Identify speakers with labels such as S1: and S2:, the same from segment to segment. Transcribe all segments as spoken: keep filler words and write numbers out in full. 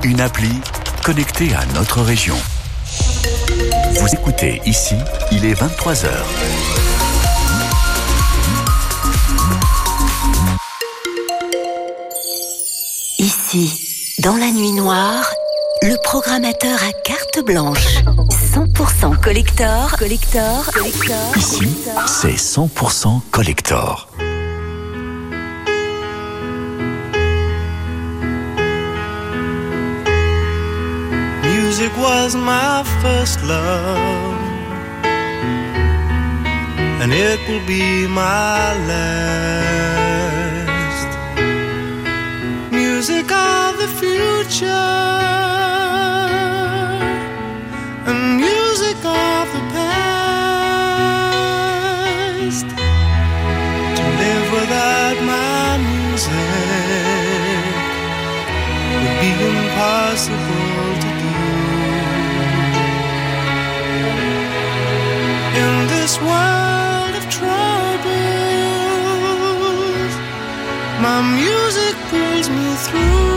S1: une appli connectée à notre région. Vous écoutez ici, il est vingt-trois heures.
S2: Ici, dans la nuit noire, le programmateur à carte blanche. cent pour cent collector, collector, collector.
S1: Ici, c'est cent pour cent collector.
S3: Music was my first love, and it will be my last. Music of the future, and music of the past. To live without my music would be impossible to do. In this world of troubles, my music pulls me through.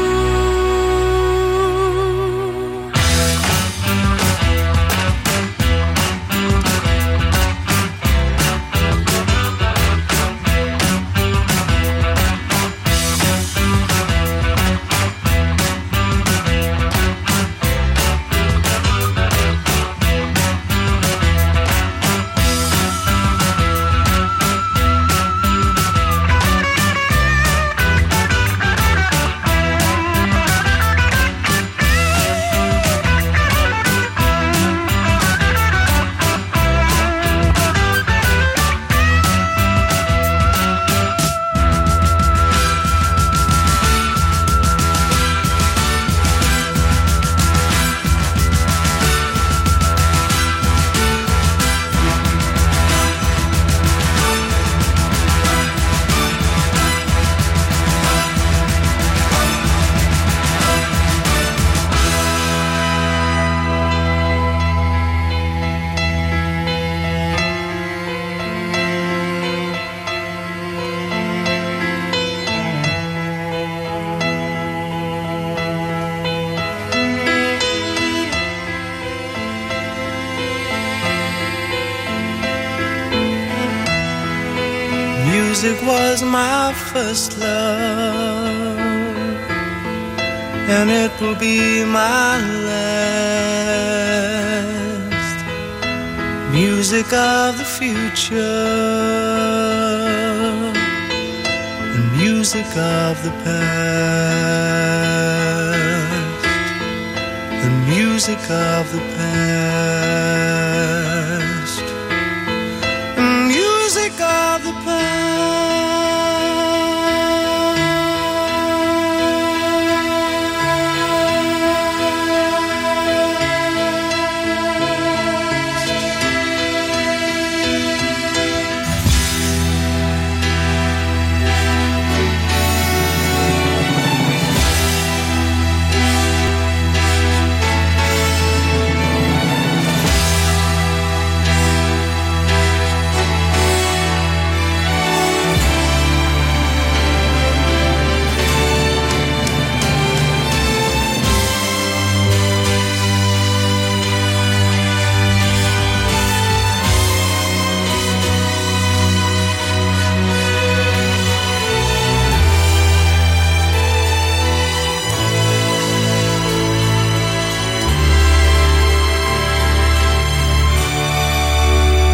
S3: Music was my first love, and it will be my last. Music of the future, and music of the past, and music of the past.